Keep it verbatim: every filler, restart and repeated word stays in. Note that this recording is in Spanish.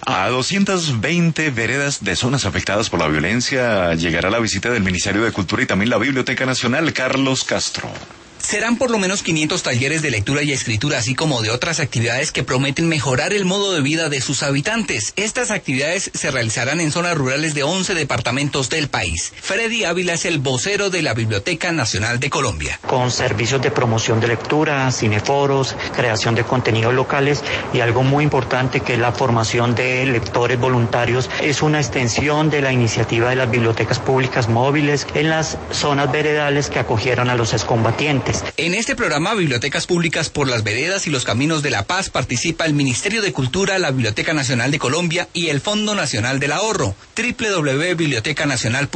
A doscientas veinte veredas de zonas afectadas por la violencia llegará la visita del Ministerio de Cultura y también la Biblioteca Nacional. Carlos Castro. Serán por lo menos quinientos talleres de lectura y escritura, así como de otras actividades que prometen mejorar el modo de vida de sus habitantes. Estas actividades se realizarán en zonas rurales de once departamentos del país. Freddy Ávila es el vocero de la Biblioteca Nacional de Colombia. Con servicios de promoción de lectura, cineforos, creación de contenidos locales y algo muy importante que es la formación de lectores voluntarios. Es una extensión de la iniciativa de las bibliotecas públicas móviles en las zonas veredales que acogieron a los excombatientes. En este programa Bibliotecas Públicas por las Veredas y los Caminos de la Paz participa el Ministerio de Cultura, la Biblioteca Nacional de Colombia y el Fondo Nacional del Ahorro. doble u doble u doble u punto biblioteca nacional punto com